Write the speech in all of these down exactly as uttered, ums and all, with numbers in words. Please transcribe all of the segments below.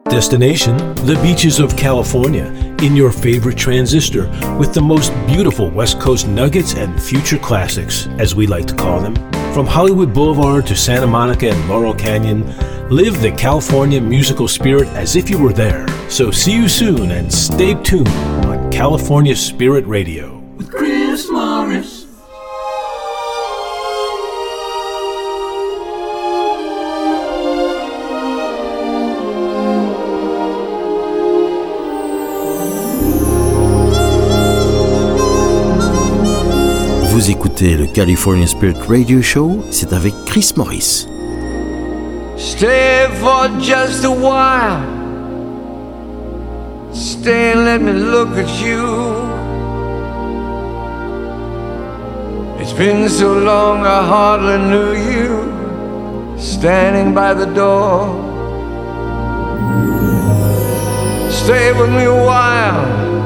Destination, the beaches of California, in your favorite transistor, with the most beautiful West Coast nuggets and future classics, as we like to call them. From Hollywood Boulevard to Santa Monica and Laurel Canyon, live the California musical spirit as if you were there. So see you soon and stay tuned on California Spirit Radio. With Chris Morris. Vous écoutez le California Spirit Radio Show, c'est avec Chris Morris. Stay for just a while. Stay and let me look at you. It's been so long I hardly knew you. Standing by the door. Stay with me a while.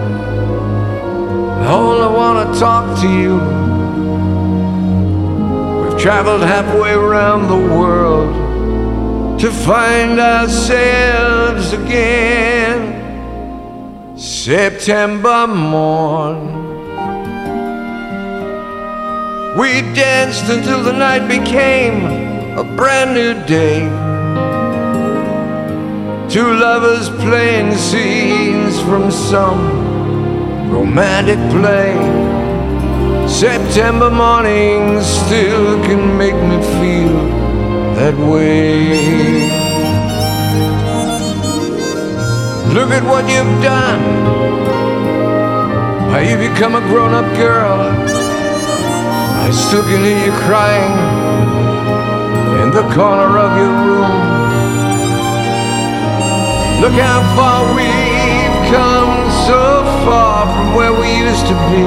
I only want to talk to you. Traveled halfway around the world to find ourselves again. September morn, we danced until the night became a brand new day. Two lovers playing scenes from some romantic play. September mornings still can make me feel that way. Look at what you've done. How you become a grown-up girl. I still can hear you crying in the corner of your room. Look how far we've come, so far from where we used to be.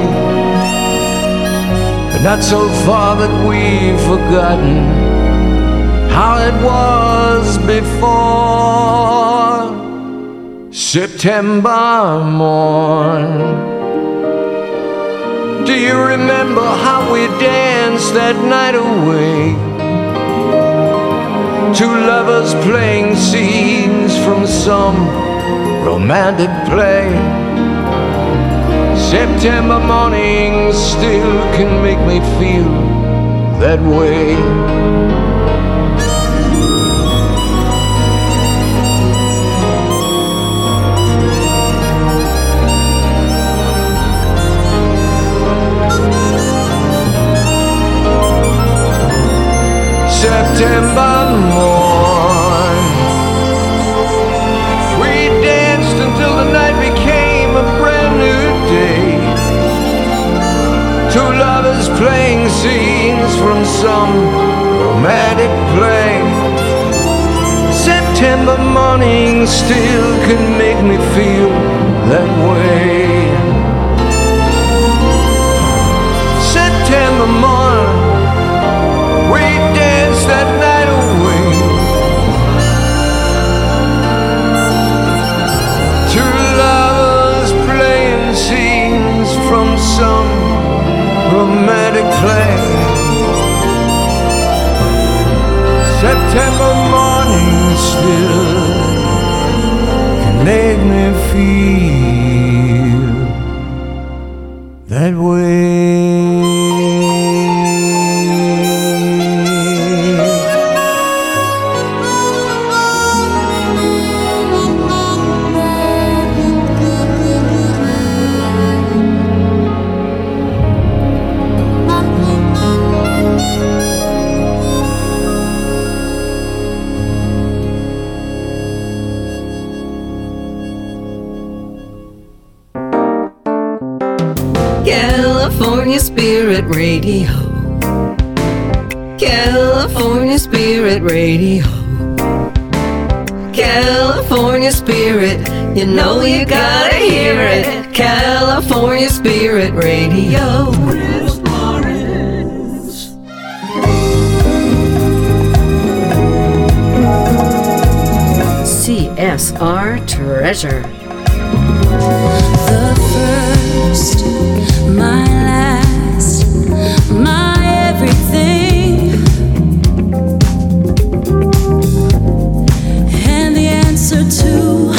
But not so far that we've forgotten how it was before. September morn, do you remember how we danced that night away? Two lovers playing scenes from some romantic play. September mornings still can make me feel that way. September morn, we danced until the night became a brand new day. Two lovers playing scenes from some romantic play. September morning still can make me feel that way. September morning, we danced that night away. Two lovers playing scenes from some romantic play. September morning still can make me feel that way. California Spirit Radio. California Spirit Radio. California Spirit, you know you gotta hear it. California Spirit Radio. Chris Morris. C S R Treasure. The first, my last, my everything, and the answer to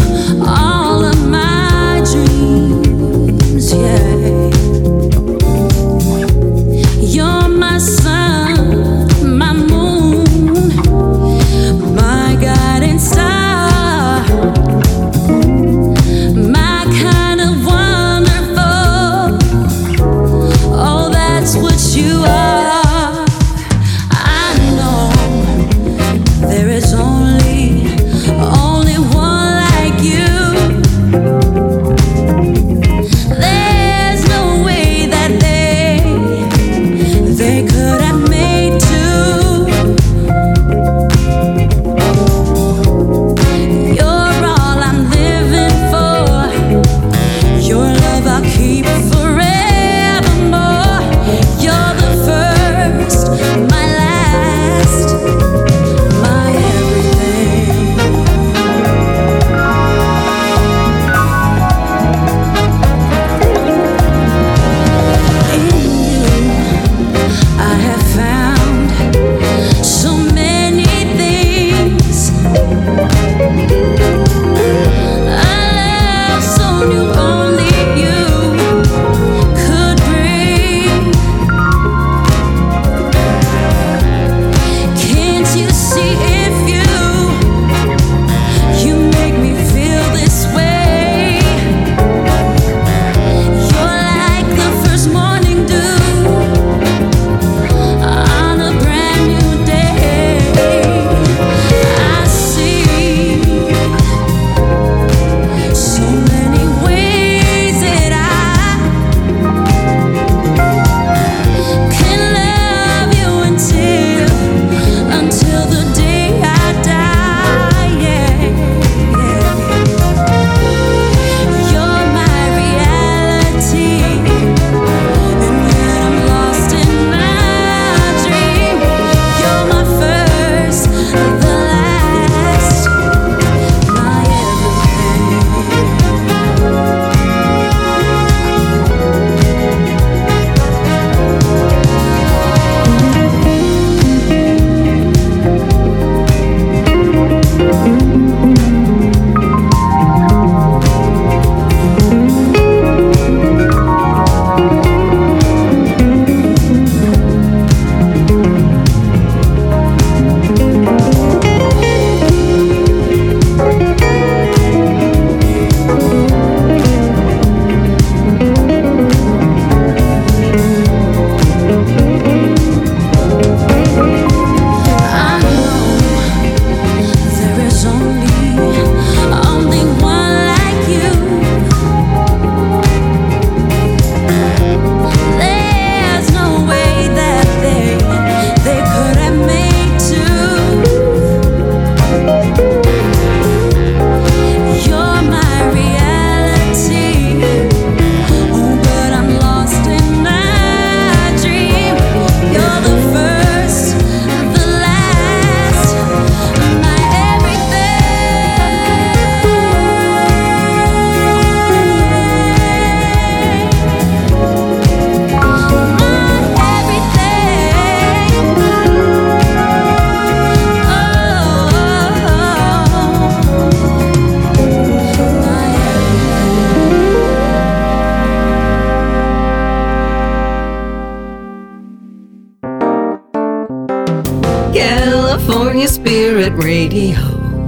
California Spirit Radio.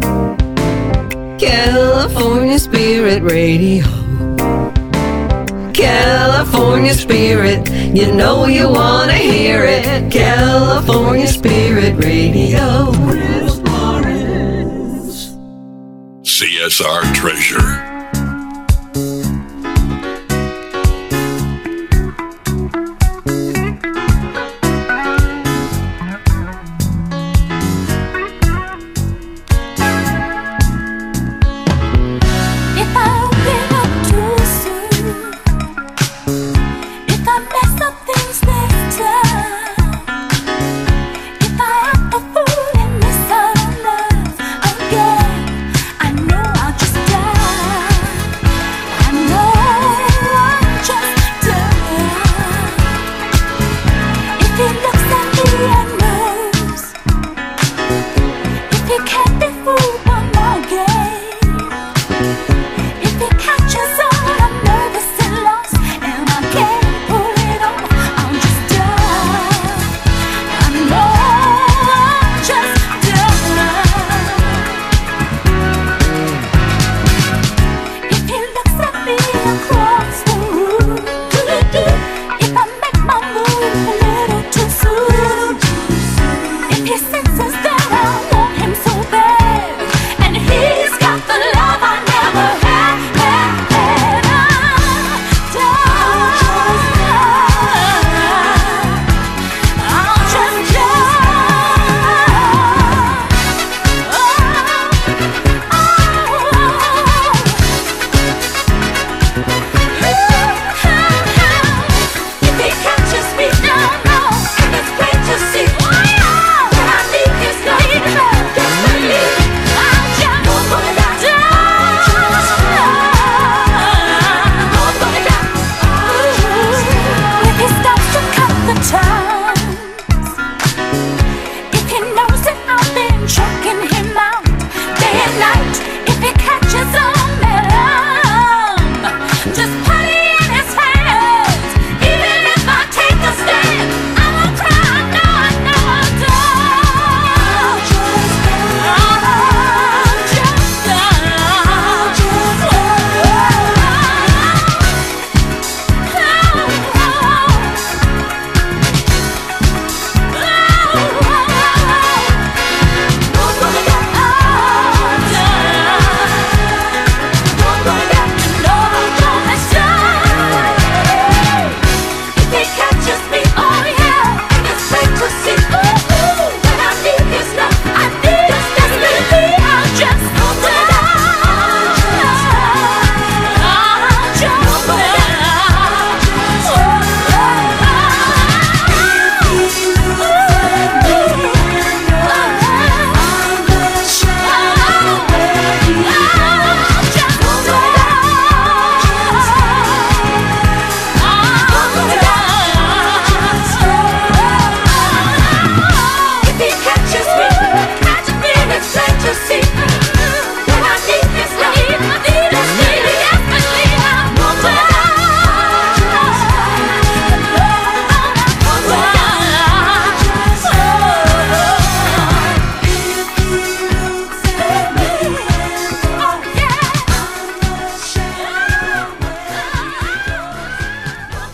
California Spirit Radio. California Spirit, you know you wanna hear it. California Spirit Radio. Chris Morris. C S R Treasure.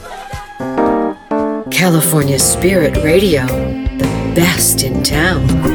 California Spirit Radio, the best in town.